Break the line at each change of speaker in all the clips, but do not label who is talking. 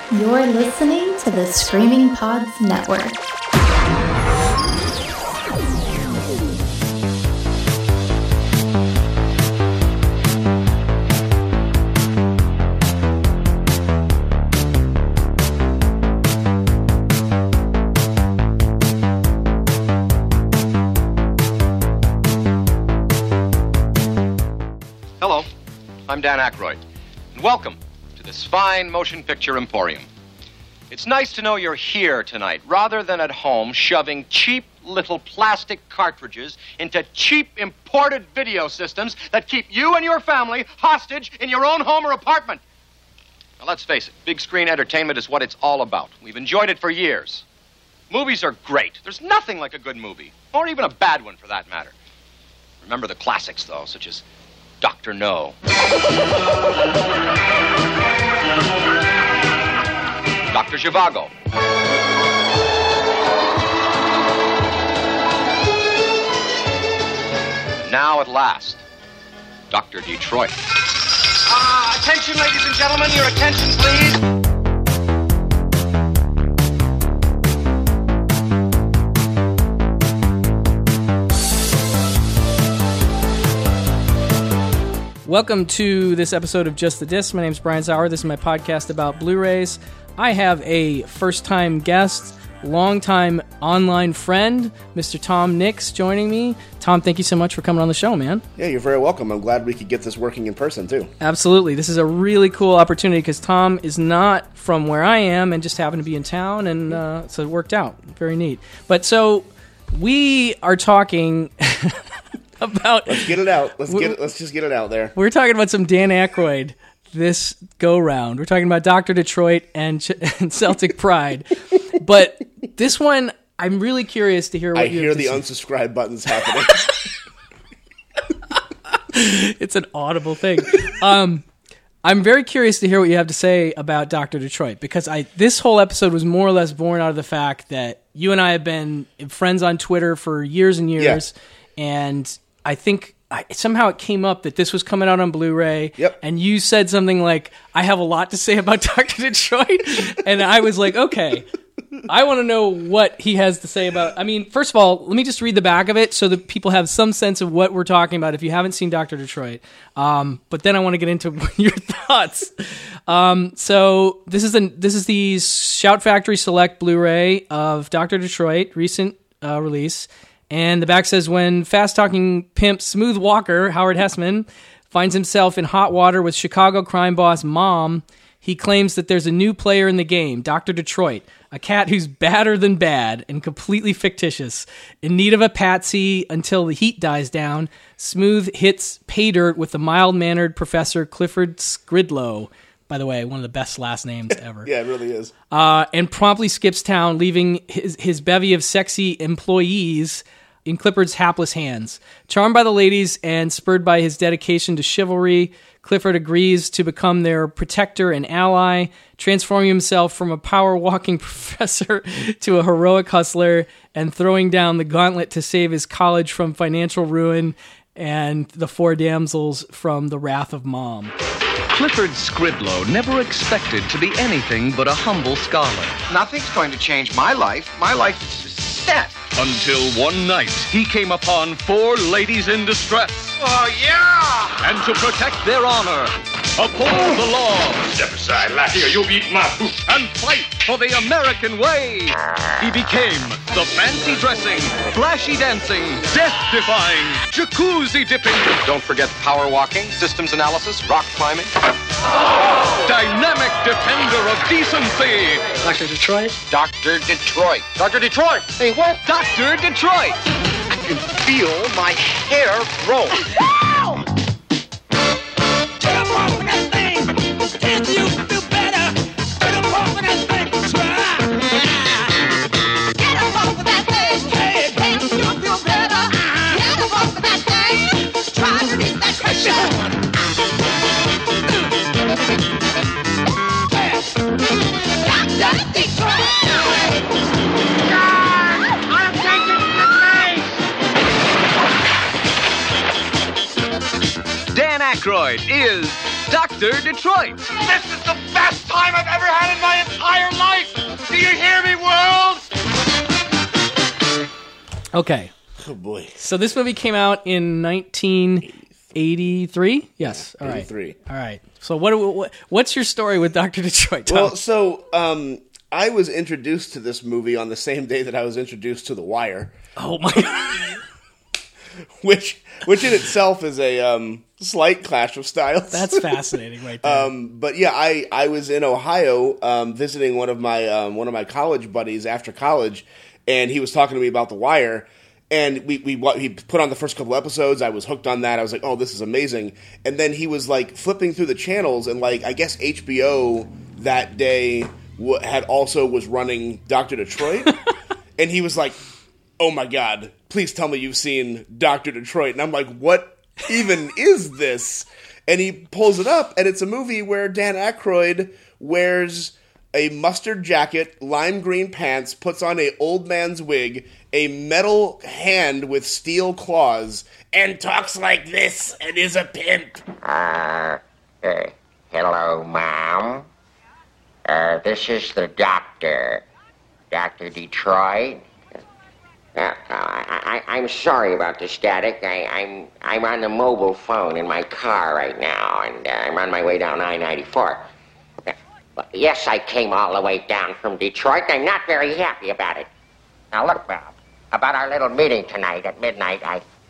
You're listening to the Screaming Pods Network.
Hello, I'm Dan Aykroyd, and welcome to this fine motion picture emporium. It's nice to know you're here tonight, rather than at home shoving cheap little plastic cartridges into cheap imported video systems that keep you and your family hostage in your own home or apartment. Now, let's face it, big screen entertainment is what it's all about. We've enjoyed it for years. Movies are great. There's nothing like a good movie, or even a bad one for that matter. Remember the classics, though, such as Dr. No. Dr. Zhivago. And now, at last, Dr. Detroit. Attention, ladies and gentlemen, your attention, please.
Welcome to this episode of Just the Disc. My name is Brian Sauer. This is my podcast about Blu-rays. I have a first-time guest, longtime online friend, Mr. Tom Nix, joining me. Tom, thank you so much for coming on the show, man.
Yeah, you're very welcome. I'm glad we could get this working in person, too.
Absolutely. This is a really cool opportunity because Tom is not from where I am and just happened to be in town, and so it worked out. Very neat. But so we are talking... about
let's get it out. Let's just get it out there.
We're talking about some Dan Aykroyd this go round. We're talking about Dr. Detroit and Celtic Pride. But this one, I'm really curious to hear what you
hear
have to
the
say.
unsubscribe buttons happening.
It's an audible thing. I'm very curious to hear what you have to say about Dr. Detroit because this whole episode was more or less born out of the fact that you and I have been friends on Twitter for years and years, and I think somehow it came up that this was coming out on Blu-ray, and you said something like, I have a lot to say about Dr. Detroit, and I was like, okay, I want to know what he has to say about... I mean, first of all, let me just read the back of it so that people have some sense of what we're talking about if you haven't seen Dr. Detroit. But then I want to get into your thoughts. So this is the Shout Factory Select Blu-ray of Dr. Detroit, recent release. And the back says, when fast-talking pimp Smooth Walker, Howard Hessman, finds himself in hot water with Chicago crime boss Mom, he claims that there's a new player in the game, Dr. Detroit, a cat who's badder than bad and completely fictitious. In need of a patsy until the heat dies down, Smooth hits pay dirt with the mild-mannered Professor Clifford Skridlow. By the way, one of the best last names ever.
Yeah, it really is.
And promptly skips town, leaving his bevy of sexy employees in Clifford's hapless hands. Charmed by the ladies and spurred by his dedication to chivalry, Clifford agrees to become their protector and ally, transforming himself from a power-walking professor to a heroic hustler and throwing down the gauntlet to save his college from financial ruin and the four damsels from the wrath of Mom.
Clifford Skridlow never expected to be anything but a humble scholar.
Nothing's going to change my life. My life is set.
Until one night, he came upon four ladies in distress.
Oh, yeah!
And to protect their honor, uphold the law.
Step aside, lackey, or you'll be eating my boot.
And fight for the American way. He became the fancy dressing, flashy dancing, death-defying, jacuzzi-dipping.
Don't forget power walking, systems analysis, rock climbing.
Dynamic defender of decency.
Dr. Detroit? Dr. Detroit. Dr. Detroit! Hey, what?
Dr. Detroit.
I can feel my hair grow.
Get up off of that thing! Can't you feel better? Get up off of that thing! Try! Get up off of that thing! Hey! Can't you feel better? Get up off of that thing! Try to reach that pressure! Dr. Detroit! I'm taking the face!
Aykroyd is Dr. Detroit.
This is the best time I've ever had in my entire life! Do you hear me, world?
Okay.
Oh boy.
So this movie came out in 1983? Yes. All right.
83.
All right. So what's your story with Dr. Detroit, Tom?
Well, so I was introduced to this movie on the same day that I was introduced to The Wire.
Oh my God.
which in itself is a slight clash of styles.
That's fascinating right there.
But yeah, I was in Ohio visiting one of my college buddies after college, and he was talking to me about The Wire. And he put on the first couple episodes. I was hooked on that. I was like, oh, this is amazing. And then he was like flipping through the channels, and like I guess HBO that day was running Dr. Detroit, and he was like, oh my God, please tell me you've seen Dr. Detroit. And I'm like, what even is this? And he pulls it up, and it's a movie where Dan Aykroyd wears a mustard jacket, lime green pants, puts on a old man's wig, a metal hand with steel claws, and talks like this and is a pimp.
Hello, Mom. This is the doctor. Dr. Detroit. I'm sorry about the static. I'm on the mobile phone in my car right now, and I'm on my way down I-94. Yes, I came all the way down from Detroit. I'm not very happy about it. Now, look, Bob, about our little meeting tonight at midnight,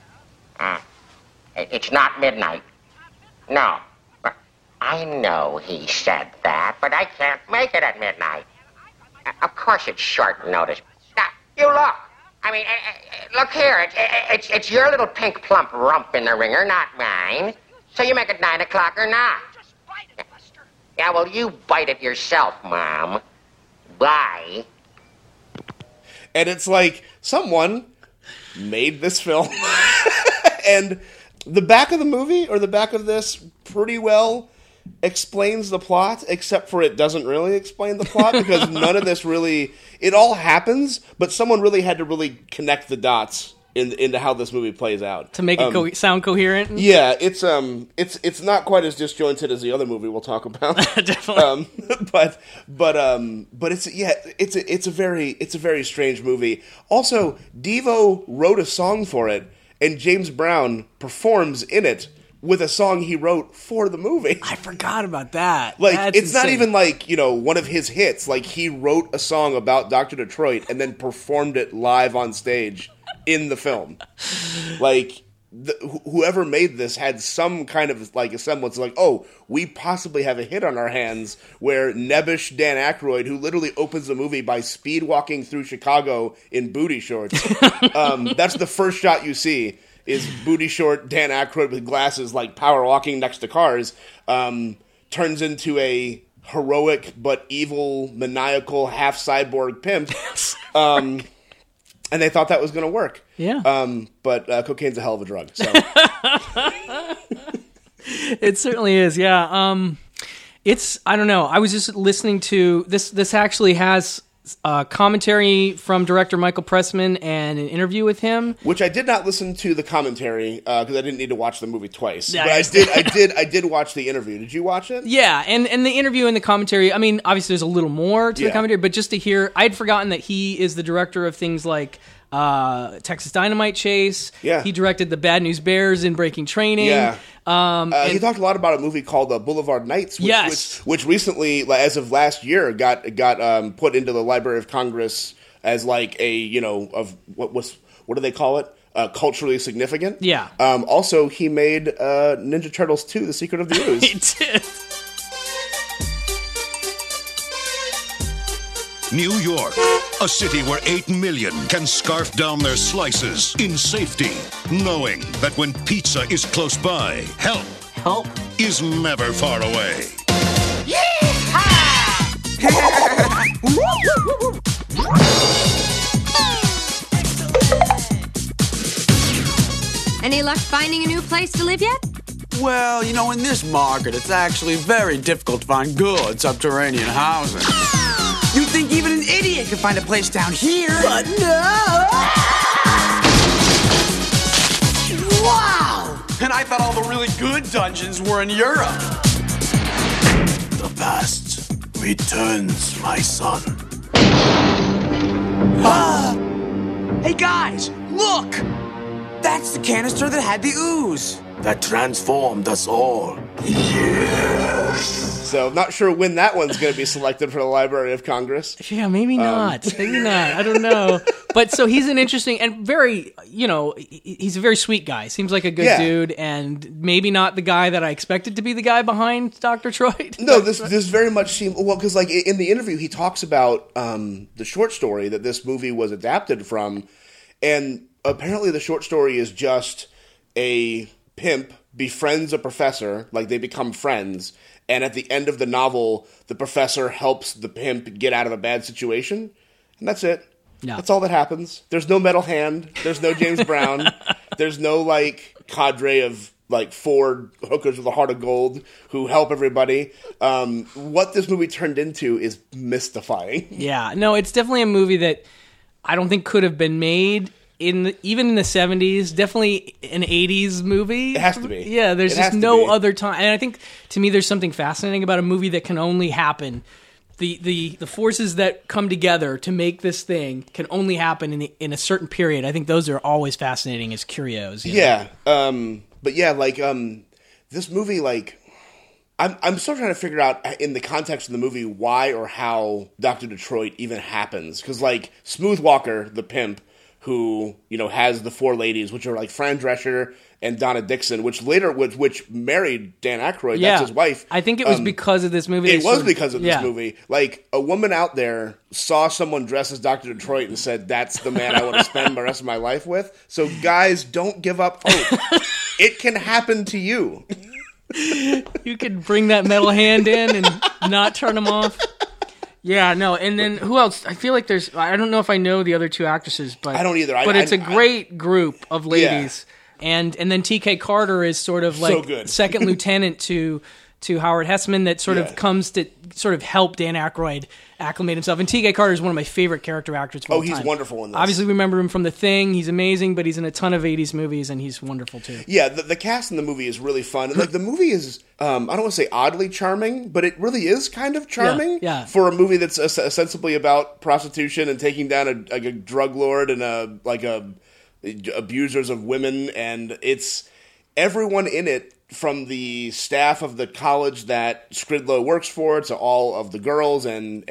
it's not midnight. No. I know he said that, but I can't make it at midnight. Of course it's short notice. Now, you look. I mean, look here. It's your little pink plump rump in the ringer, not mine. So you make it 9 o'clock or not. Yeah, well, you bite it yourself, Mom. Bye.
And it's like, someone made this film. And the back of the movie, or the back of this, pretty well explains the plot, except for it doesn't really explain the plot, because none of this really... It all happens, but someone really had to really connect the dots into how this movie plays out.
To make it sound coherent?
Yeah, it's not quite as disjointed as the other movie we'll talk about.
Definitely.
But it's a very strange movie. Also, Devo wrote a song for it, and James Brown performs in it with a song he wrote for the movie.
I forgot about that.
Like,
That's
it's not
insane.
even like, one of his hits. Like, he wrote a song about Dr. Detroit and then performed it live on stage in the film. Like, whoever made this had some kind of, like, a semblance of, like, oh, we possibly have a hit on our hands, where nebbish Dan Aykroyd, who literally opens the movie by speed walking through Chicago in booty shorts. That's the first shot you see, is booty short Dan Aykroyd with glasses, like, power walking next to cars, turns into a heroic but evil, maniacal, half-cyborg pimp. And they thought that was going to work.
Yeah.
But cocaine's a hell of a drug. So.
It certainly is, yeah. I don't know. I was just listening to... This actually has commentary from director Michael Pressman and an interview with him.
Which I did not listen to the commentary, because I didn't need to watch the movie twice.
Yeah,
but I did watch the interview. Did you watch it?
Yeah, and the interview and the commentary, I mean, obviously there's a little more to the commentary, but just to hear... I'd forgotten that he is the director of things like... Texas Dynamite Chase.
Yeah.
He directed the Bad News Bears in Breaking Training.
Yeah. He talked a lot about a movie called Boulevard Nights, which recently, as of last year, got put into the Library of Congress as like a, of what do they call it? Culturally significant.
Yeah.
Also, he made Ninja Turtles 2: The Secret of the Ooze.
He did.
New York, a city where 8 million can scarf down their slices in safety, knowing that when pizza is close by, help is never far away.
Any luck finding a new place to live yet?
Well, in this market, it's actually very difficult to find good subterranean housing. You'd think even an idiot could find a place down here. But no! Wow! And I thought all the really good dungeons were in Europe. The past returns, my son. Ah! Hey guys, look! That's the canister that had the ooze. That transformed us all.
So, not sure when that one's going to be selected for the Library of Congress.
Yeah, maybe not. Maybe not. I don't know. But so he's an interesting and very, he's a very sweet guy. Seems like a good dude, and maybe not the guy that I expected to be the guy behind Dr. Troy.
No, this very much seemed, well, because like in the interview, he talks about the short story that this movie was adapted from, and apparently the short story is just a pimp befriends a professor, like they become friends, and at the end of the novel, the professor helps the pimp get out of a bad situation, and that's it.
Yeah.
That's all that happens. There's no metal hand. There's no James Brown. There's no, like, cadre of, like, 4 hookers with a heart of gold who help everybody. What this movie turned into is mystifying.
Yeah. No, it's definitely a movie that I don't think could have been made even in the 70s, definitely an 80s movie.
It has to be.
Yeah, there's just no other time. And I think, to me, there's something fascinating about a movie that can only happen. The forces that come together to make this thing can only happen in a certain period. I think those are always fascinating as curios.
Yeah. But yeah, like, this movie, like, I'm still trying to figure out, in the context of the movie, why or how Dr. Detroit even happens. Because, like, Smooth Walker, the pimp, who, has the 4 ladies, which are like Fran Drescher and Donna Dixon, which married Dan Aykroyd.
Yeah.
That's his wife.
I think it was because of this movie.
It was because of this movie. Like, a woman out there saw someone dressed as Dr. Detroit and said, that's the man I want to spend the rest of my life with. So, guys, don't give up hope. It can happen to you.
You could bring that metal hand in and not turn them off. Yeah, no, and then who else? I feel like I don't know if I know the other 2 actresses, but
I don't either.
But it's a great group of ladies, and then T.K. Carter is sort of like second lieutenant to Howard Hesseman that sort of comes to sort of help Dan Aykroyd acclimate himself. And T.K. Carter is one of my favorite character actors of all time.
He's wonderful in this.
Obviously, we remember him from The Thing. He's amazing, but he's in a ton of 80s movies, and he's wonderful, too.
Yeah, the cast in the movie is really fun. Like, the movie is, I don't want to say oddly charming, but it really is kind of charming for a movie that's ostensibly about prostitution and taking down a drug lord and abusers of women, and it's everyone in it, from the staff of the college that Skridlow works for to all of the girls and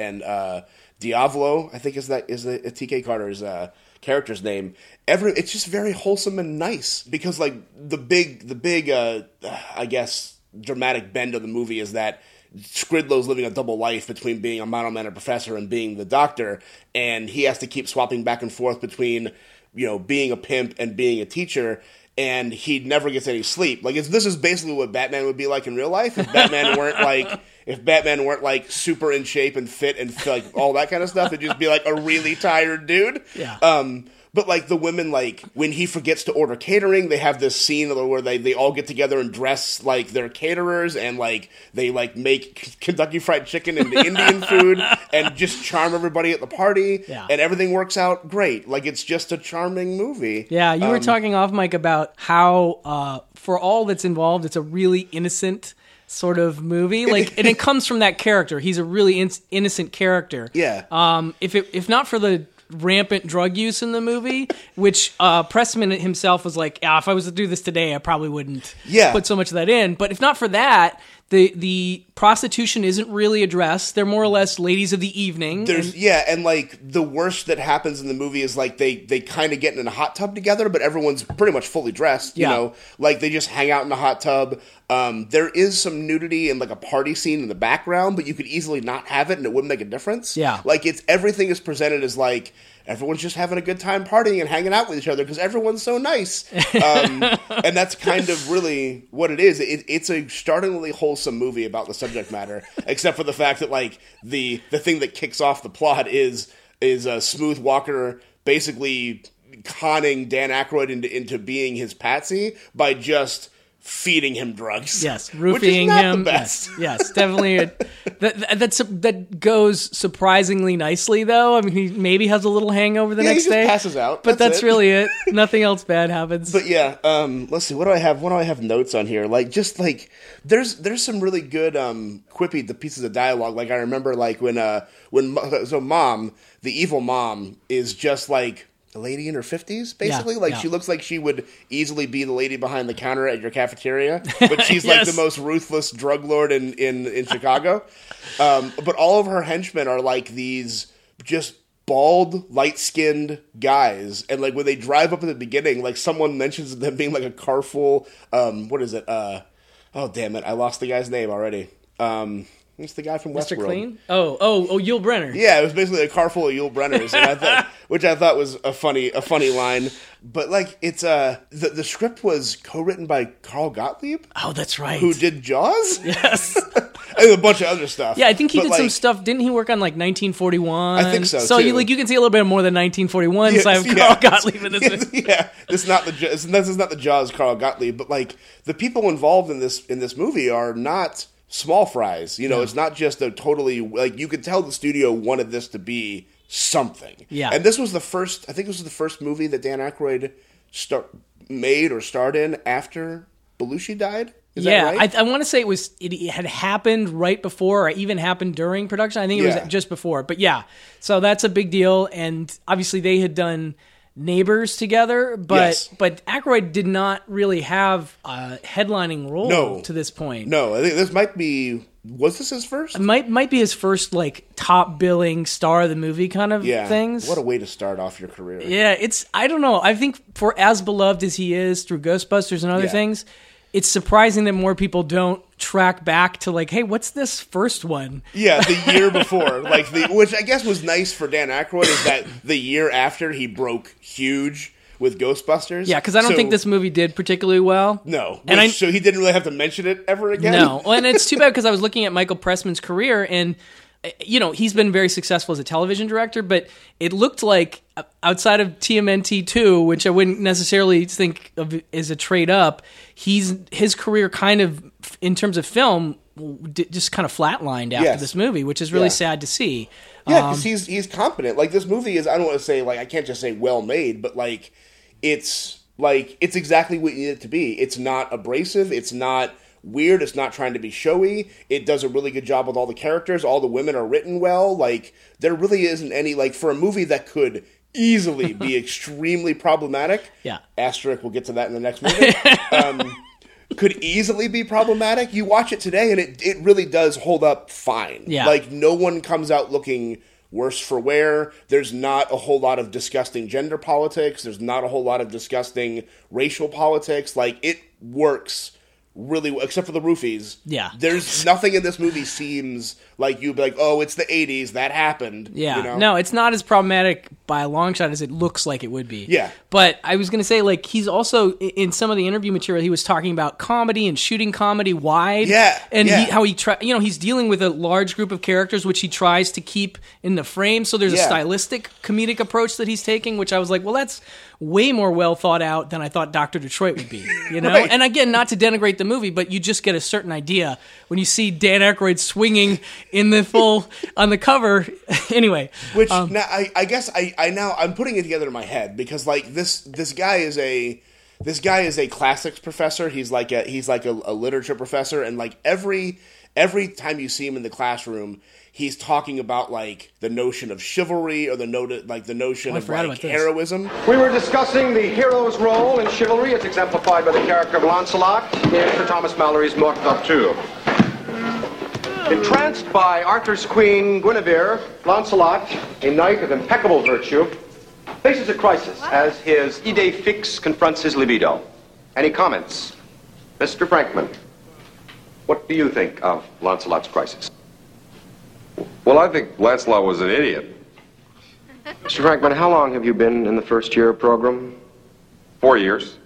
Diavolo, I think is T.K. Carter's character's name. It's just very wholesome and nice, because like the big I guess dramatic bend of the movie is that Skridlow's living a double life between being a model man and professor and being the doctor, and he has to keep swapping back and forth between being a pimp and being a teacher. And he never gets any sleep. Like, this is basically what Batman would be like in real life if Batman weren't like super in shape and fit and like all that kind of stuff. It'd just be like a really tired dude.
Yeah.
But like the women, like when he forgets to order catering, they have this scene where they all get together and dress like they're caterers, and like they like make Kentucky Fried Chicken into Indian food and just charm everybody at the party.
Yeah.
And everything works out great. Like, it's just a charming movie.
Yeah, you were talking off mic about how for all that's involved, it's a really innocent sort of movie. Like, and it comes from that character. He's a really innocent character.
Yeah.
If not for the rampant drug use in the movie, which Pressman himself was like, if I was to do this today, I probably wouldn't put so much of that in. But if not for that, the prostitution isn't really addressed. They're more or less ladies of the evening.
And like the worst that happens in the movie is like they kind of get in a hot tub together, but everyone's pretty much fully dressed. You know, like they just hang out in the hot tub. There is some nudity and like a party scene in the background, but you could easily not have it and it wouldn't make a difference.
Yeah,
like everything is presented as like everyone's just having a good time partying and hanging out with each other because everyone's so nice. And that's kind of really what it is. It's a startlingly wholesome movie about the subject matter, except for the fact that like the thing that kicks off the plot is Smooth Walker basically conning Dan Aykroyd into being his patsy by just feeding him drugs.
Yes,
which is
roofing
not
him.
The best.
Yes, definitely. That goes surprisingly nicely, though. I mean, he maybe has a little hangover the next
he just
day.
passes out.
But that's
it.
really it. Nothing else bad happens.
But yeah, let's see. What do I have notes on here? Like, just like there's some really good quippy pieces of dialogue. Like I remember like when mom, the evil mom, is just like a lady in her 50s, basically.
Yeah,
like
yeah.
she looks like she would easily be the lady behind the counter at your cafeteria, but she's like
Yes.
the most ruthless drug lord in Chicago. But all of her henchmen are like these just bald, light-skinned guys, and like when they drive up at the beginning, like someone mentions them being like a car full. What is it? Oh damn it! I lost the guy's name already. It's the guy from Westworld.
Mr. Clean? Oh, Yul Brynner.
Yeah, it was basically a car full of Yul Brenners, and which I thought was a funny line. But like, it's the script was co-written by Carl Gottlieb.
Oh, that's right.
Who did Jaws?
Yes.
And a bunch of other stuff.
Yeah, I think he did some
like,
stuff. Didn't he work on like 1941?
I think so.
So
too.
you can see a little bit more than 1941.
Yeah,
so I have Carl Gottlieb in this.
Yeah, this is not the Jaws Carl Gottlieb, but like the people involved in this movie are not small fries. You know, It's not just a totally like you could tell the studio wanted this to be something. Yeah, and this was the first. I think this was the first movie that Dan Aykroyd made or starred in after Belushi died. Is that right?
I want to say it had happened right before, or even happened during production. I think it was just before, but yeah. So that's a big deal, and obviously they had done Neighbors together, but Aykroyd did not really have a headlining role to this point.
No, I think this might be. Was this his first?
It might be his first like top billing star of the movie kind of things.
What a way to start off your career.
Yeah, I don't know. I think for as beloved as he is through Ghostbusters and other things, it's surprising that more people don't track back to like, hey, what's this first one?
Yeah, the year before, which I guess was nice for Dan Aykroyd is that the year after he broke huge with Ghostbusters.
Yeah, because I don't think this movie did particularly well.
No, and so he didn't really have to mention it ever again.
No, and it's too bad because I was looking at Michael Pressman's career and. You know, he's been very successful as a television director, but it looked like outside of TMNT 2, which I wouldn't necessarily think of as a trade up, his career kind of, in terms of film, just kind of flatlined after this movie, which is really sad to see.
Yeah, because he's competent. Like, this movie is, I don't want to say, like, I can't just say well made, but like it's exactly what you need it to be. It's not abrasive. It's not weird. It's not trying to be showy. It does a really good job with all the characters. All the women are written well. Like, there really isn't any, like, for a movie that could easily be extremely problematic.
Yeah.
Asterisk, we'll get to that in the next movie. Could easily be problematic. You watch it today and it really does hold up fine.
Yeah.
Like, no one comes out looking worse for wear. There's not a whole lot of disgusting gender politics. There's not a whole lot of disgusting racial politics. Like, it works really well, except for the roofies.
Yeah.
There's nothing in this movie seems like you'd be like, oh, it's the 80s, that happened.
Yeah.
You know?
No, it's not as problematic by a long shot as it looks like it would be.
Yeah.
But I was going to say, like, he's also, in some of the interview material, he was talking about comedy and shooting comedy wide.
Yeah.
And he's dealing with a large group of characters, which he tries to keep in the frame. So there's a stylistic comedic approach that he's taking, which I was like, well, that's way more well thought out than I thought Dr. Detroit would be, you know?
Right.
And again, not to denigrate the movie, but you just get a certain idea when you see Dan Aykroyd swinging in the full, on the cover. Anyway.
Which, now, I guess I'm putting it together in my head because, like, this guy is a classics professor. He's like a literature professor, and like every time you see him in the classroom, he's talking about like the notion of chivalry or the notion of like heroism.
We were discussing the hero's role in chivalry as exemplified by the character of Lancelot in Sir Thomas Malory's Morte d'Arthur. Entranced by Arthur's queen Guinevere, Lancelot, a knight of impeccable virtue, faces a crisis as his idée fixe confronts his libido. And he comments, Mr. Frankman, what do you think of Lancelot's crisis?
Well, I think Lancelot was an idiot.
Mr. Frankman, how long have you been in the first year program?
4 years.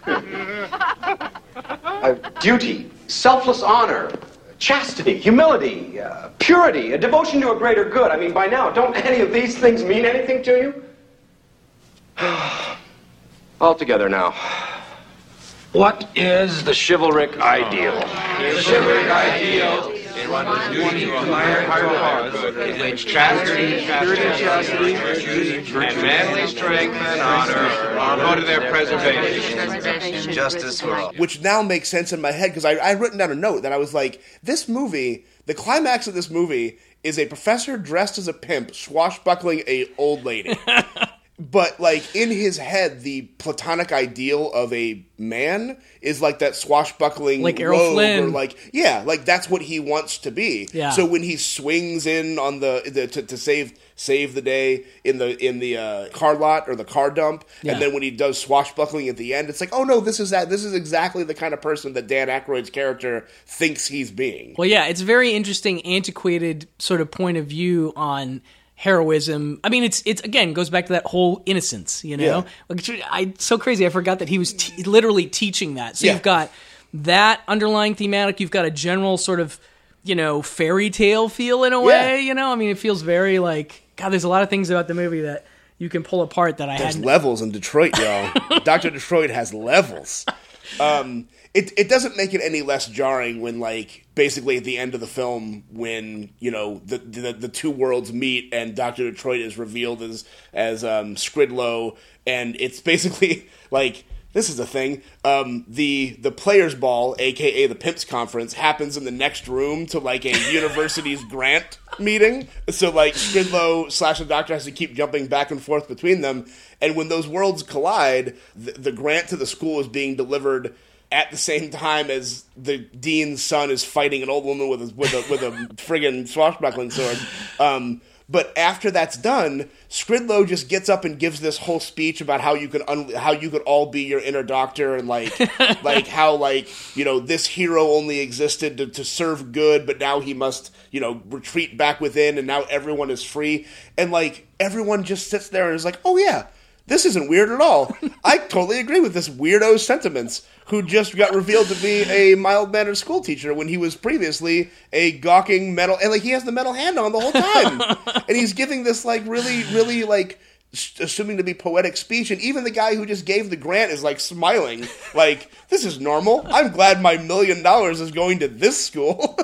Duty, selfless honor, chastity, humility, purity, a devotion to a greater good. I mean, by now, don't any of these things mean anything to you? All together now.
What is the chivalric ideal?
The chivalric ideal is one whose duty to a higher cause, in which chastity, virtue, and manly strength and honor go to their preservation.
Justice for all.
Which now makes sense in my head, because I'd written down a note that I was like, this movie, the climax of this movie is a professor dressed as a pimp swashbuckling a old lady. But, like, in his head, the platonic ideal of a man is like that swashbuckling
like Errol
rogue,
Flynn.
or like, yeah, like that's what he wants to be.
Yeah.
So when he swings in on to save the day in the car lot or the car dump, and then when he does swashbuckling at the end, it's like, oh no, this is exactly the kind of person that Dan Aykroyd's character thinks he's being.
Well, yeah, it's a very interesting, antiquated sort of point of view on heroism. I mean, it's again goes back to that whole innocence, you know.
Yeah.
It's so crazy. I forgot that he was literally teaching that. So you've got that underlying thematic. You've got a general sort of, you know, fairy tale feel in a way. You know, I mean, it feels very like God. There's a lot of things about the movie that you can pull apart that I
There's
hadn't.
levels in Detroit, y'all. Dr. Detroit has levels. It doesn't make it any less jarring when, like, basically at the end of the film, when, you know, the two worlds meet and Dr. Detroit is revealed as Skridlow, and it's basically like, this is the thing. The Players Ball, aka the Pimps Conference, happens in the next room to like a university's grant meeting. So like Skridlow / the Doctor has to keep jumping back and forth between them. And when those worlds collide, the grant to the school is being delivered at the same time as the dean's son is fighting an old woman with a friggin' swashbuckling sword. But after that's done, Skridlow just gets up and gives this whole speech about how you could all be your inner doctor, and like how, like, you know, this hero only existed to serve good, but now he must, you know, retreat back within, and now everyone is free. And like everyone just sits there and is like, oh yeah, this isn't weird at all. I totally agree with this weirdo's sentiments, who just got revealed to be a mild-mannered school teacher when he was previously a gawking metal... And, like, he has the metal hand on the whole time. And he's giving this, like, really, like, assuming to be poetic speech. And even the guy who just gave the grant is, like, smiling. Like, this is normal. I'm glad my $1 million is going to this school.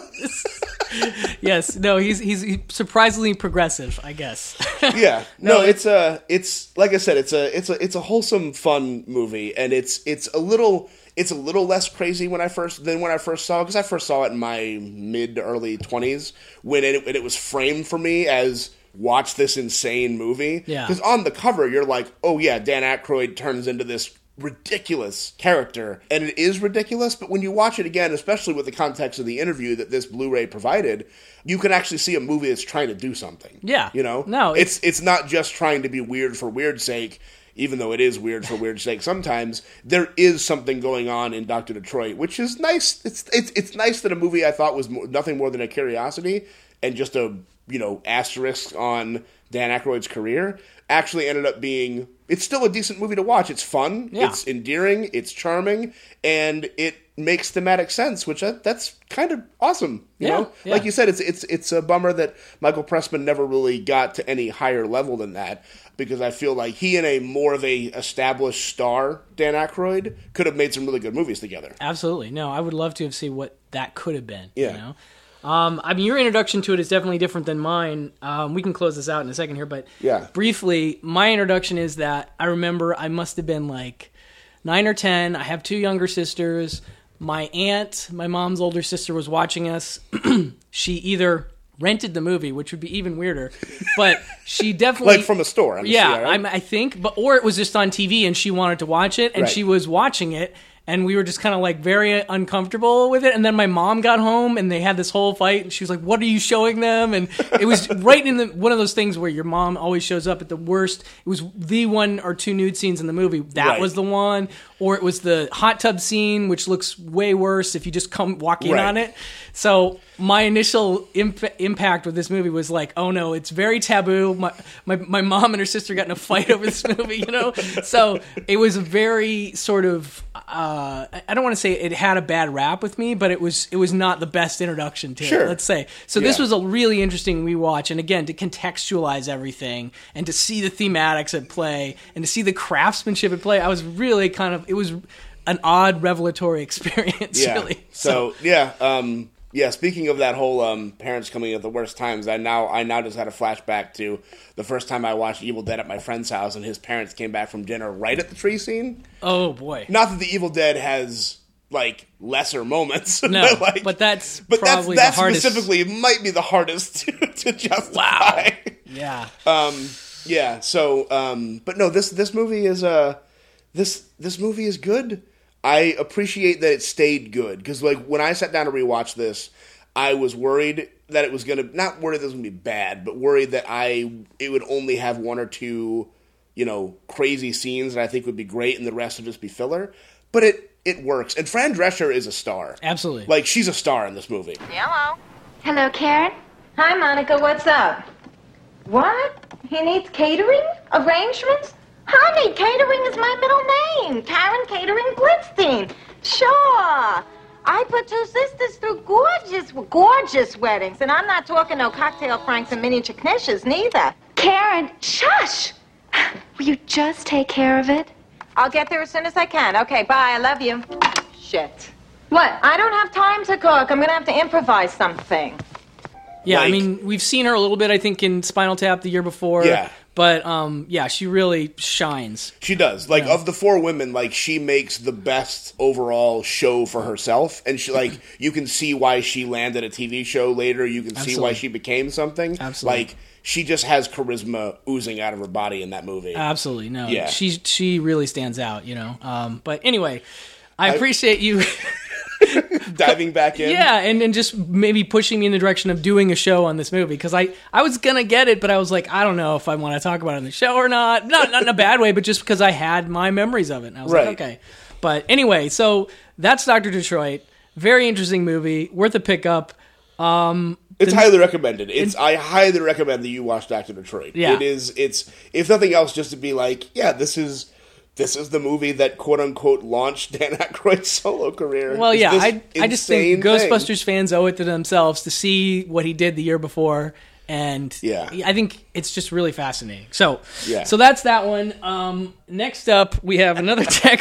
Yes, no, he's surprisingly progressive, I guess.
Yeah, no, it's like I said, it's a wholesome, fun movie, and it's a little less crazy when I first saw it, because I first saw it in my mid to early 20s when it was framed for me as watch this insane movie.
Yeah,
because on the cover you're like, oh yeah, Dan Aykroyd turns into this ridiculous character, and it is ridiculous, but when you watch it again, especially with the context of the interview that this Blu-ray provided, you can actually see a movie that's trying to do something.
Yeah.
You know?
No,
it's not just trying to be weird for weird's sake, even though it is weird for weird's sake sometimes. There is something going on in Dr. Detroit, which is nice. It's nice that a movie I thought was nothing more than a curiosity and just a, you know, asterisk on Dan Aykroyd's career actually ended up being... It's still a decent movie to watch. It's fun. Yeah. It's endearing. It's charming. And it makes thematic sense, which that's kind of awesome. You know? Yeah. Like you said, it's a bummer that Michael Pressman never really got to any higher level than that, because I feel like he and a more of a established star, Dan Aykroyd, could have made some really good movies together.
Absolutely. No, I would love to have seen what that could have been.
Yeah.
You know? I mean, your introduction to it is definitely different than mine. We can close this out in a second here, but briefly, my introduction is that I remember I must have been like 9 or 10. I have 2 younger sisters. My aunt, my mom's older sister, was watching us. She either rented the movie, which would be even weirder, but she definitely...
like from a store.
I think, or it was just on TV and she wanted to watch it, and she was watching it. And we were just kind of like very uncomfortable with it. And then my mom got home and they had this whole fight. And she was like, what are you showing them? And it was right in one of those things where your mom always shows up at the worst. It was the 1 or 2 nude scenes in the movie. That was the one. Or it was the hot tub scene, which looks way worse if you just walk in on it. So my initial impact with this movie was like, oh no, it's very taboo. My mom and her sister got in a fight over this movie, you know? So it was a very sort of... I don't want to say it had a bad rap with me, but it was not the best introduction to it, let's say. So this was a really interesting rewatch, and again, to contextualize everything and to see the thematics at play and to see the craftsmanship at play, I was really it was an odd revelatory experience.
Yeah.
Really.
So speaking of that whole parents coming at the worst times, I now just had a flashback to the first time I watched Evil Dead at my friend's house, and his parents came back from dinner right at the tree scene.
Oh boy!
Not that the Evil Dead has like lesser moments.
No, but that's probably
that
the hardest.
Specifically, might be the hardest to justify.
Wow. Yeah.
Yeah. So, but no, this movie is this movie is good. I appreciate that it stayed good because, like, when I sat down to rewatch this, I was worried that it was not worried that it was gonna be bad, but worried that it would only have one or two, crazy scenes that I think would be great, and the rest would just be filler. But it works, and Fran Drescher is a star.
Absolutely,
like she's a star in this movie.
Hello. Hello, Karen. Hi, Monica. What's up? What? He needs catering arrangements? Honey, catering is my middle name. Karen Catering Blitzstein. Sure. I put two sisters through gorgeous weddings. And I'm not talking no cocktail franks and miniature knishes, neither.
Karen, shush! Will you just take care of it?
I'll get there as soon as I can. Okay, bye. I love you. Shit. What? I don't have time to cook. I'm going to have to improvise something.
Yeah, I mean, we've seen her a little bit, I think, in Spinal Tap the year before.
Yeah.
But, she really shines.
She does. Like, of the four women, like, she makes the best overall show for herself. And, she like, you can see why she landed a TV show later. You can see why she became something.
Absolutely.
Like, she just has charisma oozing out of her body in that movie.
Absolutely. No,
yeah.
She really stands out, But anyway, I appreciate you...
diving back in.
Yeah, and just maybe pushing me in the direction of doing a show on this movie, because I was going to get it, but I was like, I don't know if I want to talk about it on the show or not. Not in a bad way, but just because I had my memories of it. And I was like, okay. But anyway, so that's Dr. Detroit. Very interesting movie. Worth a pickup.
It's highly recommended. I highly recommend that you watch Dr. Detroit.
Yeah.
It's if nothing else, just to be like, yeah, this is the movie that quote unquote launched Dan Aykroyd's solo career.
Well, yeah, I just think Ghostbusters fans owe it to themselves to see what he did the year before, and I think it's just really fascinating. So that's that one. Next up, we have another Dan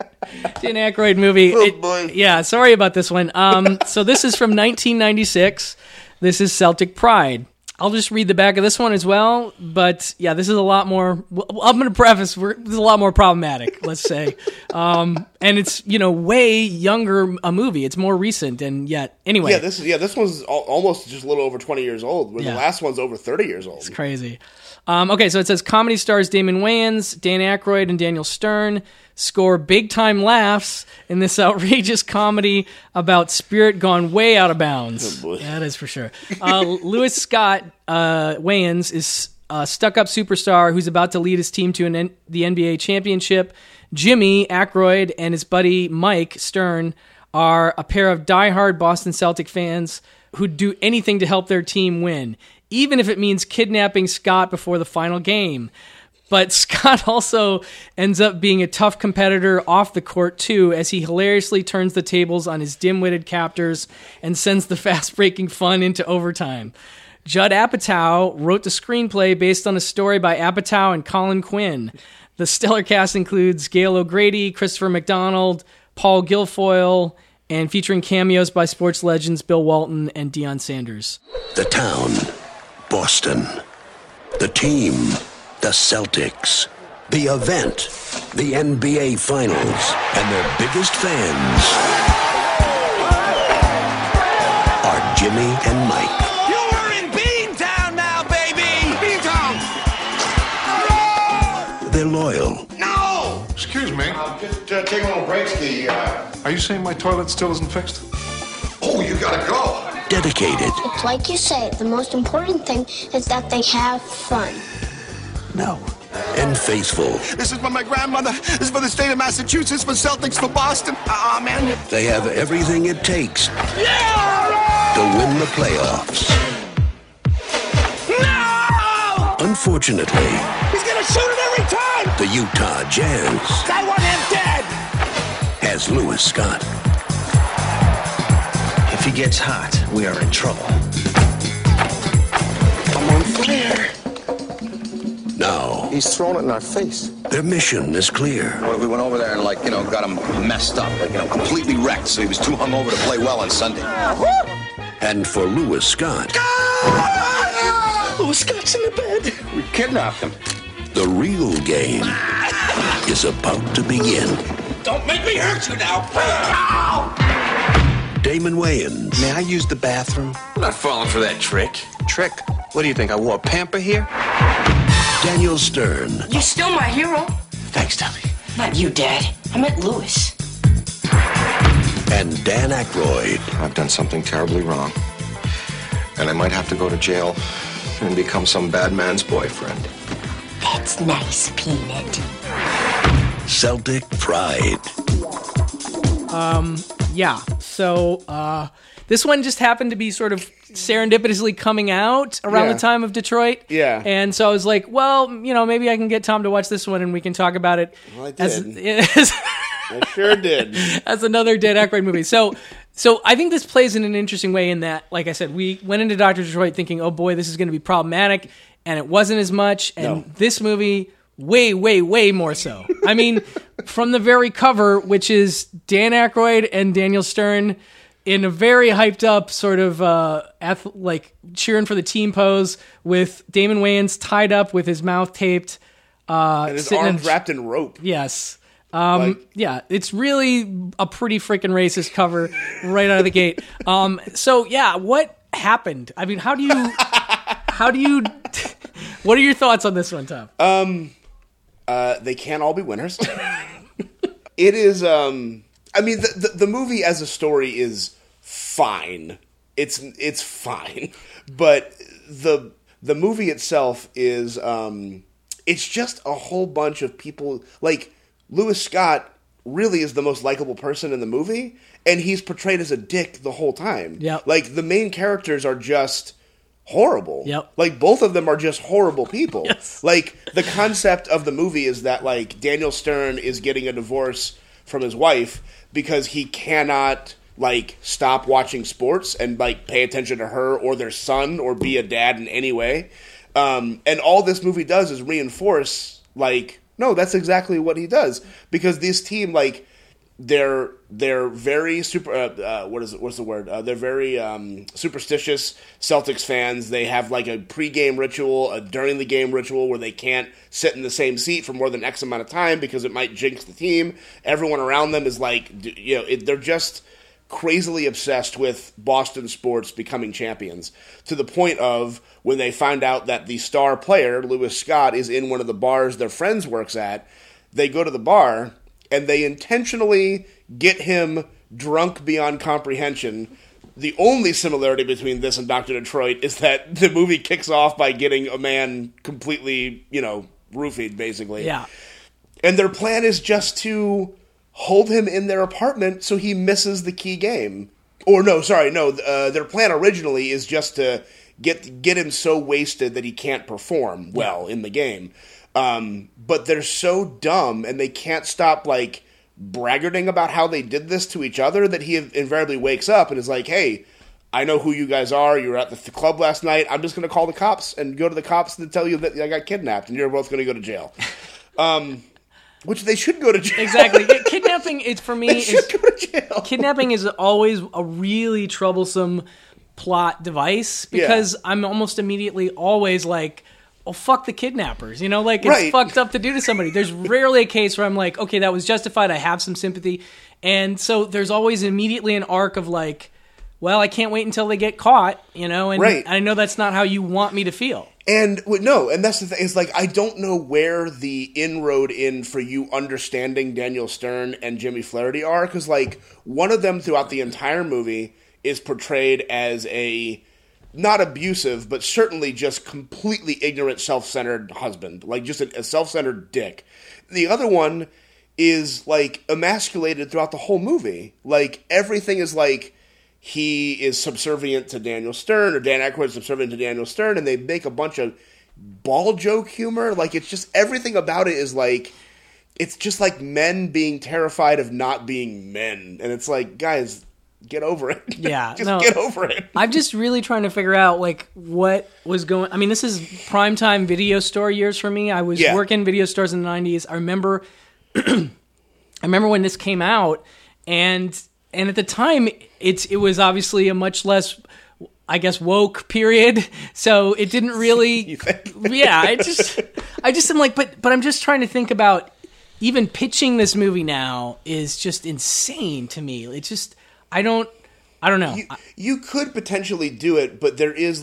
Aykroyd movie.
Oh, boy.
Yeah, sorry about this one. So this is from 1996. This is Celtic Pride. I'll just read the back of this one as well, but yeah, this is a lot more, I'm going to preface, this is a lot more problematic, let's say. And it's, way younger a movie. It's more recent, and yet, anyway.
This one's almost just a little over 20 years old, where the last one's over 30 years old.
It's crazy. Okay, so it says comedy stars Damon Wayans, Dan Aykroyd, and Daniel Stern score big-time laughs in this outrageous comedy about spirit gone way out of bounds.
Oh, boy.
That is for sure. Lewis Scott Wayans is a stuck-up superstar who's about to lead his team to the NBA championship. Jimmy Aykroyd and his buddy Mike Stern are a pair of diehard Boston Celtic fans who'd do anything to help their team win, even if it means kidnapping Scott before the final game. But Scott also ends up being a tough competitor off the court, too, as he hilariously turns the tables on his dim-witted captors and sends the fast-breaking fun into overtime. Judd Apatow wrote the screenplay based on a story by Apatow and Colin Quinn. The stellar cast includes Gail O'Grady, Christopher McDonald, Paul Guilfoyle, and featuring cameos by sports legends Bill Walton and Deion Sanders.
The town, Boston. The team, the Celtics. The event, the NBA Finals. And their biggest fans are Jimmy and Mike.
You're in Beantown now, baby! Beantown!
They're loyal.
No!
Excuse me.
Just take a little break, Ski.
Are you saying my toilet still isn't fixed?
Oh, you gotta go.
Dedicated.
It's like you say, the most important thing is that they have fun.
No. And faithful.
This is for my grandmother. This is for the state of Massachusetts, for Celtics, for Boston. Man.
They have everything it takes to win the playoffs.
No!
Unfortunately,
He's gonna shoot it every time!
the Utah Jazz
I want him dead!
has Lewis Scott.
If he gets hot, we are in trouble.
I'm on fire.
Now,
He's throwing it in our face.
Their mission is clear.
What if we went over there and, got him messed up, completely wrecked, so he was too hungover to play well on Sunday?
And for Lewis Scott,
Lewis Scott's in the bed.
We kidnapped him.
the real game is about to begin.
Don't make me hurt you now.
Damon Wayans.
May I use the bathroom? I'm not falling for that trick. Trick? What do you think, I wore a pamper here?
Daniel Stern.
You're still my hero.
Thanks, Tommy.
Not you, Dad. I meant Lewis.
And Dan Aykroyd.
I've done something terribly wrong. And I might have to go to jail and become some bad man's boyfriend.
That's nice, Peanut.
Celtic Pride.
Yeah. So this one just happened to be sort of serendipitously coming out around the time of Detroit.
Yeah.
And so I was like, well, maybe I can get Tom to watch this one and we can talk about it.
Well, I did.
As
I sure did.
As another Dan Aykroyd movie. So I think this plays in an interesting way in that, like I said, we went into Dr. Detroit thinking, oh boy, this is going to be problematic. And it wasn't as much. And this movie, way, way, way more so. I mean, from the very cover, which is Dan Aykroyd and Daniel Stern in a very hyped up sort of cheering for the team pose with Damon Wayans tied up with his mouth taped.
And his arms wrapped in rope.
Yes. Yeah, it's really a pretty freaking racist cover right out of the gate. What happened? I mean, how do you, what are your thoughts on this one, Tom?
They can't all be winners. It is, the movie as a story is fine. It's fine. But the movie itself is, it's just a whole bunch of people, like, Lewis Scott really is the most likable person in the movie, and he's portrayed as a dick the whole time.
Yep.
Like, the main characters are just horrible.
Yep.
Like, both of them are just horrible people.
Yes.
Like, the concept of the movie is that, like, Daniel Stern is getting a divorce from his wife because he cannot, like, stop watching sports and, like, pay attention to her or their son or be a dad in any way. And all this movie does is reinforce, like, no, that's exactly what he does. Because this team, like, they're very what's the word? They're very superstitious Celtics fans. They have, like, a pregame ritual, a during the game ritual where they can't sit in the same seat for more than X amount of time because it might jinx the team. Everyone around them is like, they're just crazily obsessed with Boston sports becoming champions, to the point of when they find out that the star player, Lewis Scott, is in one of the bars their friends works at, they go to the bar and they intentionally get him drunk beyond comprehension. The only similarity between this and Dr. Detroit is that the movie kicks off by getting a man completely, roofied, basically.
Yeah.
And their plan is just to hold him in their apartment so he misses the key game. Their plan originally is just to get him so wasted that he can't perform well in the game. But they're so dumb and they can't stop, like, braggarting about how they did this to each other that he invariably wakes up and is like, hey, I know who you guys are. You were at the club last night. I'm just going to call the cops and go to the cops and tell you that I got kidnapped and you're both going to go to jail. Which they should go to jail.
Exactly. Kidnapping, kidnapping is always a really troublesome plot device because I'm almost immediately always like, oh, fuck the kidnappers. It's fucked up to do to somebody. There's rarely a case where I'm like, okay, that was justified. I have some sympathy. And so there's always immediately an arc of like, well, I can't wait until they get caught, and I know that's not how you want me to feel.
And that's the thing. It's like, I don't know where the inroad in for you understanding Daniel Stern and Jimmy Flaherty are, because, like, one of them throughout the entire movie is portrayed as a not abusive, but certainly just completely ignorant, self-centered husband, like just a self-centered dick. The other one is, like, emasculated throughout the whole movie. Like, everything is like, he is subservient to Daniel Stern, or Dan Aykroyd is subservient to Daniel Stern, and they make a bunch of ball joke humor. Like, it's just, everything about it is like, it's just like men being terrified of not being men. And it's like, guys, get over it.
Yeah,
just get over it.
I'm just really trying to figure out like what was going. I mean, this is primetime video store years for me. I was working video stores in the 90s. I remember, when this came out, and at the time, it was obviously a much less, I guess, woke period. So it didn't really. Yeah, I just am like, but I'm just trying to think about even pitching this movie now is just insane to me. It's just. I don't know.
You could potentially do it, but there is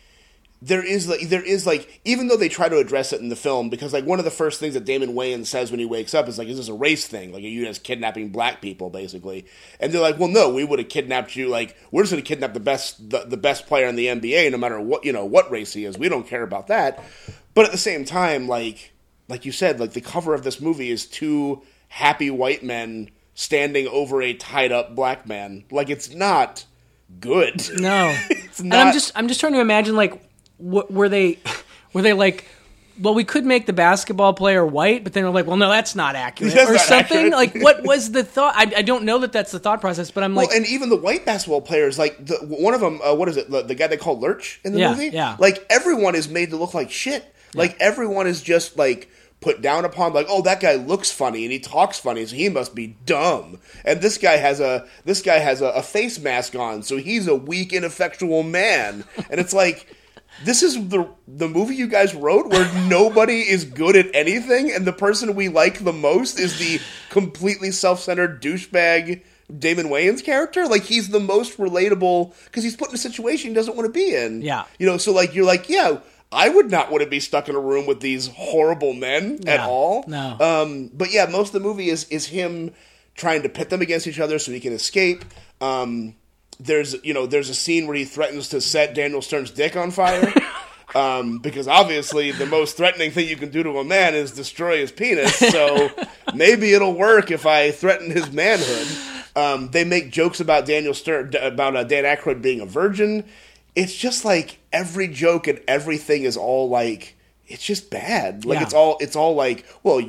even though they try to address it in the film, because like one of the first things that Damon Wayans says when he wakes up is like, is this a race thing? Like, are you just kidnapping black people, basically? And they're like, well, no, we would have kidnapped you. Like, we're just going to kidnap the best player in the NBA, no matter what race he is. We don't care about that. But at the same time, like you said, like the cover of this movie is two happy white men standing over a tied up black man. Like, it's not good.
No.
It's not.
And I'm just trying to imagine, like, were they like, well, we could make the basketball player white, but then they're like, well, no, that's not accurate, or something. Like, what was the thought? I don't know that that's the thought process, but I'm like,
and even the white basketball players, like one of them, what is it? The guy they call Lurch in the movie.
Yeah.
Like, everyone is made to look like shit. Like, everyone is just like put down upon, like, oh, that guy looks funny and he talks funny, so he must be dumb. And this guy has a face mask on, so he's a weak, ineffectual man. And it's like, this is the movie you guys wrote where nobody is good at anything, and the person we like the most is the completely self-centered douchebag Damon Wayans character. Like, he's the most relatable because he's put in a situation he doesn't want to be in.
Yeah.
So like, you're like, yeah, I would not want to be stuck in a room with these horrible men at all.
No.
But yeah, most of the movie is him trying to pit them against each other so he can escape. There's a scene where he threatens to set Daniel Stern's dick on fire. Because obviously the most threatening thing you can do to a man is destroy his penis. So maybe it'll work if I threaten his manhood. They make jokes about Daniel Stern, about Dan Aykroyd being a virgin. It's just like every joke and everything is all like, it's just bad. Like, it's all like, well,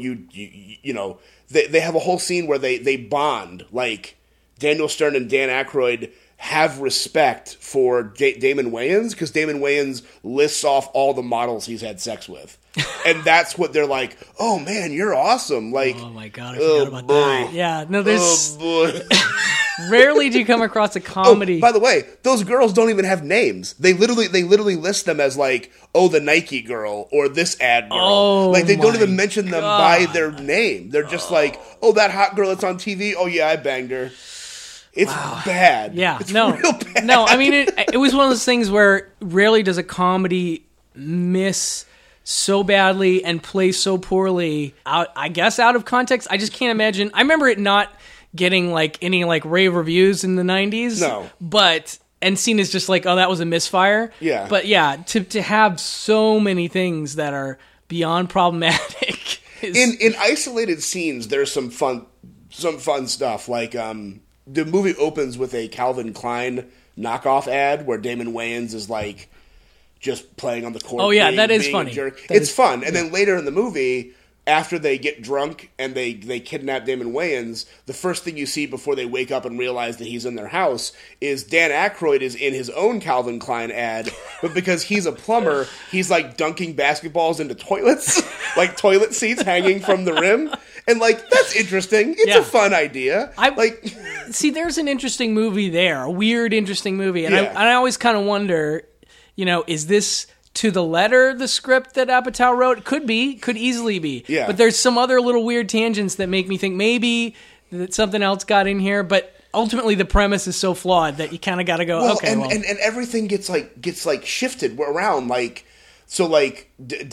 they have a whole scene where they bond. Like, Daniel Stern and Dan Aykroyd have respect for Damon Wayans because Damon Wayans lists off all the models he's had sex with. And that's what they're like, oh man, you're awesome. Like,
oh my God, I forgot about that. Yeah, no, there's... Rarely do you come across a comedy.
Oh, by the way, those girls don't even have names. They literally list them as like, oh, the Nike girl or this ad girl.
Oh,
like, they don't even mention them by their name. They're just like, oh, that hot girl that's on TV. Oh yeah, I banged her. It's bad.
Yeah,
it's real bad.
No, I mean, it was one of those things where rarely does a comedy miss so badly and play so poorly out of context. I just can't imagine. I remember it not getting like any like rave reviews in the 90s.
No.
And seen as just like, oh, that was a misfire.
Yeah.
But yeah, to have so many things that are beyond problematic.
In isolated scenes, there's some fun stuff. Like, the movie opens with a Calvin Klein knockoff ad where Damon Wayans is like just playing on the court.
Oh yeah, that is funny.
It's fun. And then later in the movie, after they get drunk and they kidnap Damon Wayans, the first thing you see before they wake up and realize that he's in their house is Dan Aykroyd is in his own Calvin Klein ad, but because he's a plumber, he's like dunking basketballs into toilets, like toilet seats hanging from the rim. And like, that's interesting. It's a fun idea.
See, there's an interesting movie there, a weird, interesting movie. And I always kind of wonder, is this to the letter the script that Apatow wrote? Could easily be.
Yeah.
But there's some other little weird tangents that make me think maybe that something else got in here. But ultimately, the premise is so flawed that you kind of got to go,
and everything gets shifted around. Like, so like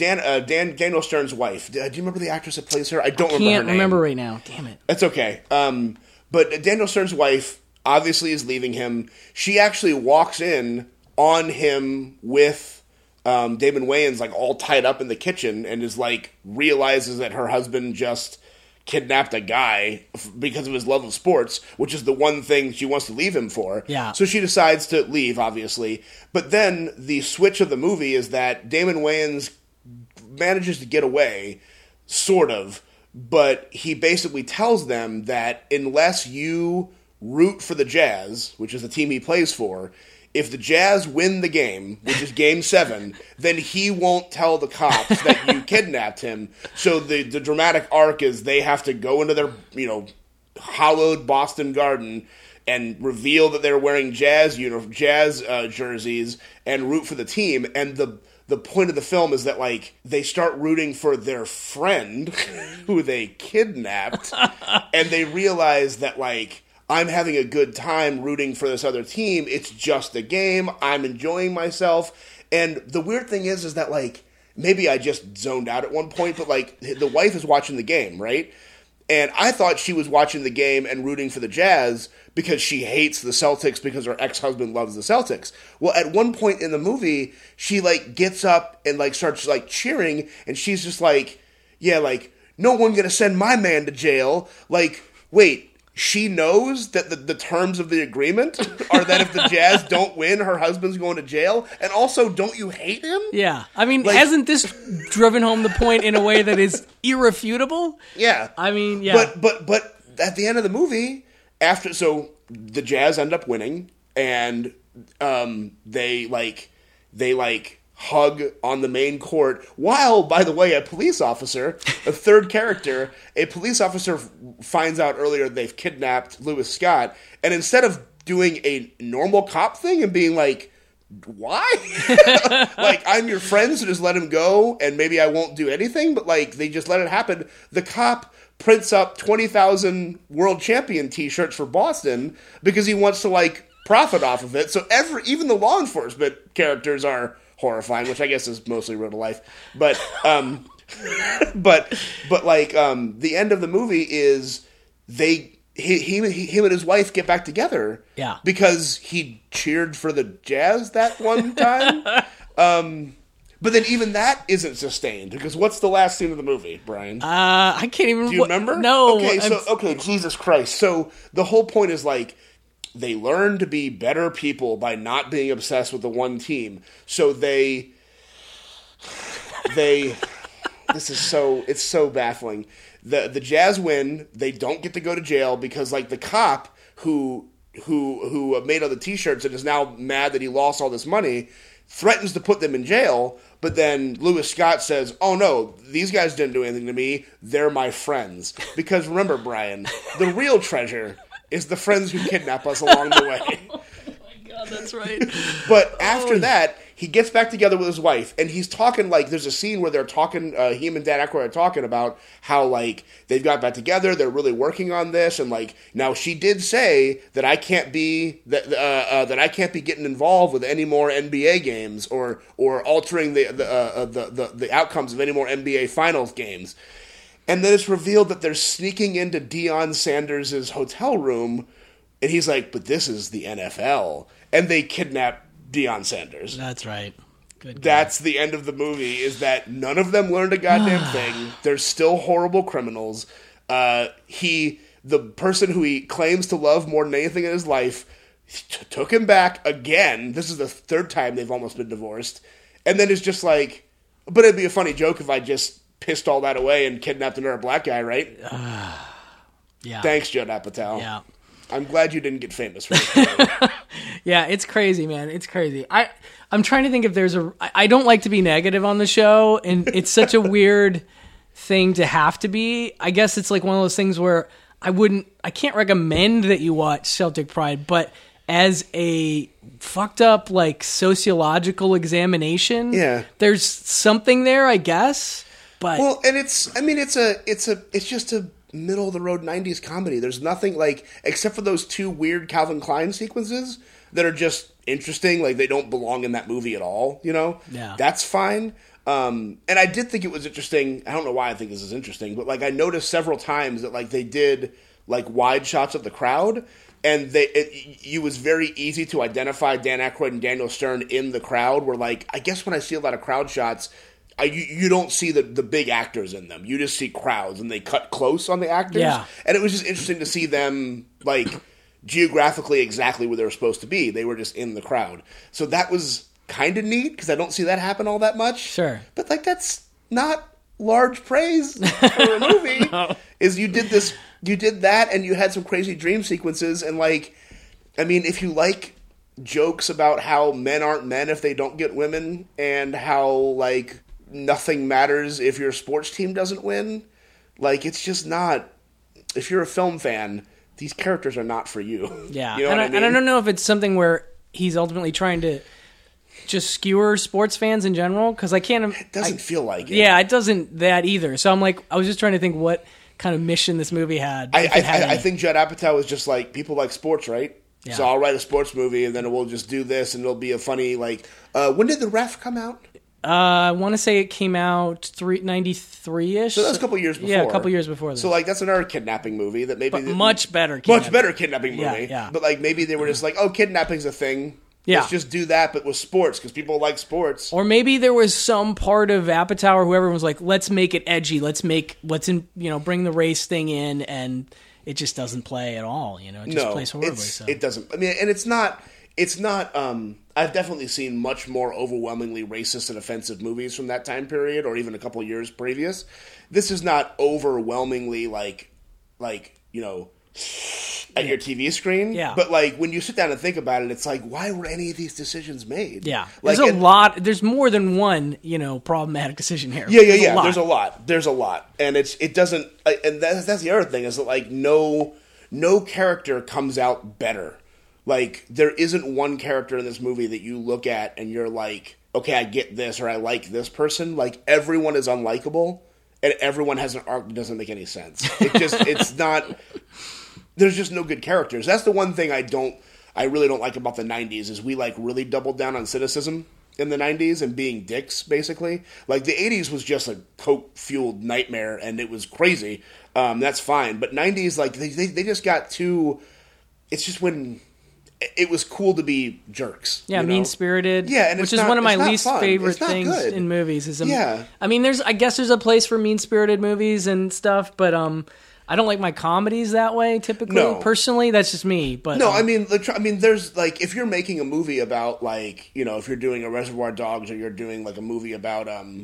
Daniel Stern's wife. Do you remember the actress that plays her? I don't remember her name.
Can't remember right now. Damn it.
That's okay. But Daniel Stern's wife obviously is leaving him. She actually walks in on him with Damon Wayans like all tied up in the kitchen and is like realizes that her husband just kidnapped a guy because of his love of sports, which is the one thing she wants to leave him for.
Yeah.
So she decides to leave, obviously. But then the switch of the movie is that Damon Wayans manages to get away, sort of, but he basically tells them that unless you root for the Jazz, which is the team he plays for. If the Jazz win the game, which is Game 7, then he won't tell the cops that you kidnapped him. So the dramatic arc is they have to go into their, hallowed Boston Garden and reveal that they're wearing Jazz jerseys and root for the team. And the point of the film is that, like, they start rooting for their friend who they kidnapped, and they realize that, like, I'm having a good time rooting for this other team. It's just a game. I'm enjoying myself. And the weird thing is that, like, maybe I just zoned out at one point, but, like, the wife is watching the game, right? And I thought she was watching the game and rooting for the Jazz because she hates the Celtics because her ex-husband loves the Celtics. Well, at one point in the movie, she, like, gets up and, like, starts, like, cheering, and she's just like, yeah, like, no one gonna send my man to jail. Like, wait. She knows that the terms of the agreement are that if the Jazz don't win, her husband's going to jail. And also, don't you hate him?
Yeah. I mean, hasn't this driven home the point in a way that is irrefutable?
Yeah.
I mean, yeah.
But at the end of the movie, so the Jazz end up winning, and they hug on the main court, while, by the way, a police officer, a third character, a police officer finds out earlier they've kidnapped Lewis Scott, and instead of doing a normal cop thing and being like, why? Like, I'm your friend, so just let him go, and maybe I won't do anything, but, like, they just let it happen. The cop prints up 20,000 world champion t-shirts for Boston because he wants to, like, profit off of it, so even the law enforcement characters are horrifying, which I guess is mostly real to life. But the end of the movie is him and his wife get back together.
Yeah.
Because he cheered for the Jazz that one time. But then even that isn't sustained, because what's the last scene of the movie, Brian?
I can't even.
Do you remember?
No.
Okay, Jesus Christ. So the whole point is, like, they learn to be better people by not being obsessed with the one team. So they it's so baffling. The Jazz win. They don't get to go to jail because, like, the cop who made all the t-shirts and is now mad that he lost all this money threatens to put them in jail. But then Lewis Scott says, oh no, these guys didn't do anything to me. They're my friends. Because remember, Brian, the real treasure is the friends who kidnap us along the way.
Oh my God, that's right.
But after that, he gets back together with his wife, and he's talking, like, there's a scene where they're talking, him and Dan Aykroyd are talking about how, like, they've got back together, they're really working on this, and, like, now she did say that I can't be, that I can't be getting involved with any more NBA games or altering the outcomes of any more NBA Finals games. And then it's revealed that they're sneaking into Deion Sanders' hotel room, and he's like, but this is the NFL. And they kidnap Deion Sanders.
That's right. Good.
That's the end of the movie, is that none of them learned a goddamn thing. They're still horrible criminals. The person who he claims to love more than anything in his life took him back again. This is the third time they've almost been divorced. And then it's just like, but it'd be a funny joke if I just pissed all that away and kidnapped another black guy, right?
Yeah.
Thanks, Judd Apatow.
Yeah.
I'm glad you didn't get famous for this.
Yeah, it's crazy, man. It's crazy. I'm trying to think if there's I don't like to be negative on the show, and it's such a weird thing to have to be. I guess it's like one of those things where I can't recommend that you watch Celtic Pride, but as a fucked up, like, sociological examination, there's something there, I guess. But
well, and it's just a middle of the road 90s comedy. There's nothing, like, except for those two weird Calvin Klein sequences that are just interesting, like they don't belong in that movie at all, you know?
Yeah.
That's fine. And I did think it was interesting. I don't know why I think this is interesting, but, like, I noticed several times that, like, they did, like, wide shots of the crowd, and it was very easy to identify Dan Aykroyd and Daniel Stern in the crowd, where, like, I guess when I see a lot of crowd shots, you don't see the big actors in them. You just see crowds, and they cut close on the actors.
Yeah.
And it was just interesting to see them, like, geographically exactly where they were supposed to be. They were just in the crowd. So that was kind of neat, because I don't see that happen all that much.
Sure.
But, like, that's not large praise for a movie.
No.
Is you did this You did that, and you had some crazy dream sequences, and like, I mean, if you like jokes about how men aren't men if they don't get women, and how like nothing matters if your sports team doesn't win, like it's just not. If you're a film fan, these characters are not for you.
Yeah,
you know what I mean?
And I don't know if it's something where he's ultimately trying to just skewer sports fans in general, because I can't.
It doesn't feel like it.
Yeah, it doesn't that either. So I'm like, I was just trying to think what kind of mission this movie had.
I think Judd Apatow was just like, people like sports, right?
Yeah.
So I'll write a sports movie, and then we'll just do this, and it'll be a funny, like, when did The Ref come out?
I want to say it came out 93-ish.
So that was a couple years before.
Yeah, a couple years before this.
So, like, that's another kidnapping movie that maybe...
But much better
kidnapping movie.
Yeah.
But, like, maybe they were just like, oh, kidnapping's a thing.
Yeah.
Let's just do that, but with sports, because people like sports.
Or maybe there was some part of Apatow or whoever was like, let's make it edgy. Let's bring the race thing in, and it just doesn't play at all. You know, it just plays horribly.
It doesn't. I mean, and it's not. I've definitely seen much more overwhelmingly racist and offensive movies from that time period, or even a couple years previous. This is not overwhelmingly like you know, at your TV screen.
Yeah.
But like when you sit down and think about it, it's like, why were any of these decisions made?
Yeah.
Like,
There's a lot. There's more than one, problematic decision here.
Yeah. There's a lot, and it doesn't. And that's the other thing is that like no character comes out better. Like, there isn't one character in this movie that you look at and you're like, okay, I get this, or I like this person. Like, everyone is unlikable, and everyone has an arc that doesn't make any sense. It's not, there's just no good characters. That's the one thing I really don't like about the 90s, is we, like, really doubled down on cynicism in the 90s and being dicks, basically. Like, the 80s was just a coke-fueled nightmare, and it was crazy. That's fine. But 90s, like, they just got too, it's just when... It was cool to be jerks.
Yeah, mean-spirited.
Yeah, and
which is one of my least favorite things in movies. I mean, I guess there's a place for mean-spirited movies and stuff, but I don't like my comedies that way typically.
No.
Personally, that's just me. But
no, I mean, there's like, if you're making a movie about like, you know, if you're doing a Reservoir Dogs, or you're doing like a movie about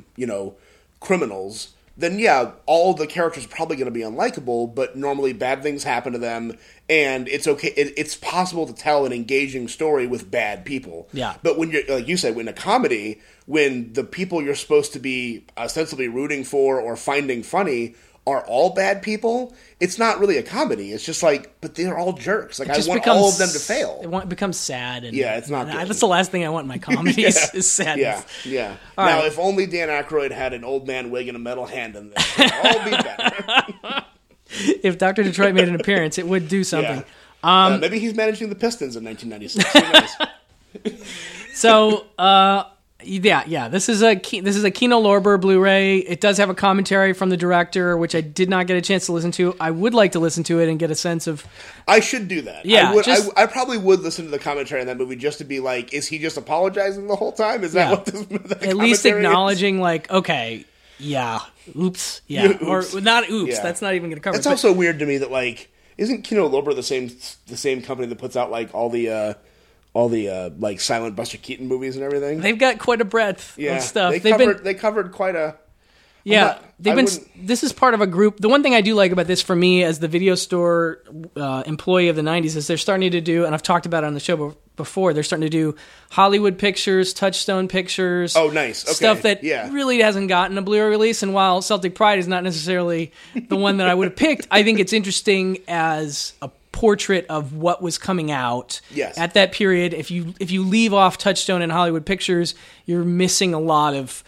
criminals, then yeah, all the characters are probably going to be unlikable, but normally bad things happen to them, and it's okay. It's possible to tell an engaging story with bad people.
Yeah.
But when you're, like you said, in a comedy, when the people you're supposed to be ostensibly rooting for or finding funny are all bad people, it's not really a comedy. It's just like, but they're all jerks. Like, I want all of them to fail.
It becomes sad. And,
yeah, it's not good.
That's the last thing I want in my comedies is sadness.
Yeah.
All
now,
right.
if only Dan Aykroyd had an old man wig and a metal hand in this, it would all be better.
If Dr. Detroit made an appearance, it would do something.
Yeah. Maybe he's managing the Pistons in 1996. Who knows?
So, yeah. This is a Kino Lorber Blu-ray. It does have a commentary from the director, which I did not get a chance to listen to. I would like to listen to it and get a sense of.
I should do that.
Yeah,
I probably would listen to the commentary on that movie just to be like, is he just apologizing the whole time? Is that what this?
At least acknowledging, like, okay, yeah, oops, yeah,
oops.
or not oops.
Yeah.
That's not even going to cover.
It's also weird to me that like, isn't Kino Lorber the same company that puts out like all the like silent Buster Keaton movies and everything?
They've got quite a breadth of stuff.
They covered quite a.
Yeah, this is part of a group. The one thing I do like about this, for me as the video store employee of the 90s, is they're starting to do, and I've talked about it on the show before, they're starting to do Hollywood Pictures, Touchstone Pictures.
Oh, nice. Okay.
Stuff that really hasn't gotten a Blu-ray release. And while Celtic Pride is not necessarily the one that I would have picked, I think it's interesting as a portrait of what was coming out at that period. If you leave off Touchstone and Hollywood Pictures, you're missing a lot of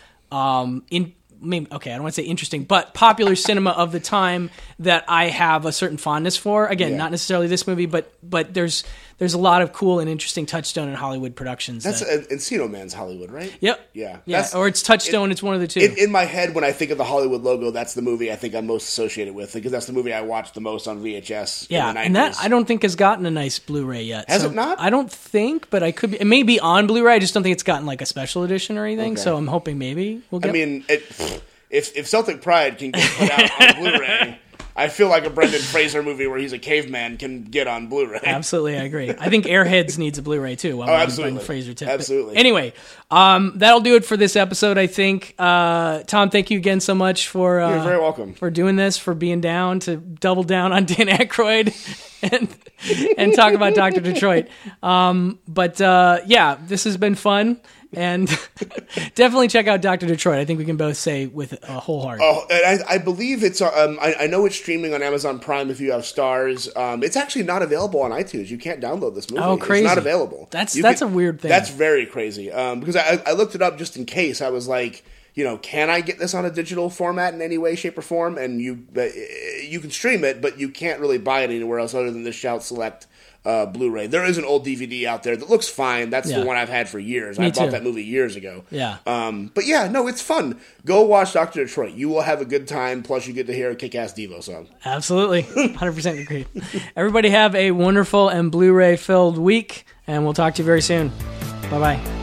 I don't want to say interesting, but popular cinema of the time that I have a certain fondness for. Again, not necessarily this movie, but there's a lot of cool and interesting Touchstone and Hollywood productions.
That's Encino Man's Hollywood, right?
Yep.
Yeah.
Or it's Touchstone. It's one of the two.
In my head, when I think of the Hollywood logo, that's the movie I think I'm most associated with, because that's the movie I watched the most on VHS.
Yeah,
in the 90s.
and that I don't think has gotten a nice Blu-ray yet.
Has it not?
I don't think, but I could be. It may be on Blu-ray. I just don't think it's gotten like a special edition or anything.
Okay.
So I'm hoping maybe we'll get.
I mean, if Celtic Pride can get put out on Blu-ray, I feel like a Brendan Fraser movie where he's a caveman can get on Blu-ray.
Absolutely, I agree. I think Airheads needs a Blu-ray too.
Absolutely.
Brendan Fraser tip.
Absolutely.
But anyway, that'll do it for this episode, I think. Tom, thank you again so much for
You're very welcome.
For doing this, for being down to double down on Dan Aykroyd and talk about Dr. Detroit. Yeah, this has been fun. And definitely check out Dr. Detroit. I think we can both say with a whole heart.
Oh, and I believe it's. I know it's streaming on Amazon Prime if you have Stars. It's actually not available on iTunes. You can't download this movie.
Oh, crazy!
It's not available.
That's a weird thing.
That's very crazy. Because I looked it up just in case. I was like, can I get this on a digital format in any way, shape, or form? And you can stream it, but you can't really buy it anywhere else other than the Shout Select Blu-ray. There is an old DVD out there that looks fine. That's the one I've had for years. I bought that movie years ago.
Yeah.
But yeah, no, it's fun. Go watch Dr. Detroit. You will have a good time. Plus, you get to hear a kick-ass Devo song.
Absolutely. 100% agree. Everybody have a wonderful and Blu-ray filled week, and we'll talk to you very soon. Bye-bye.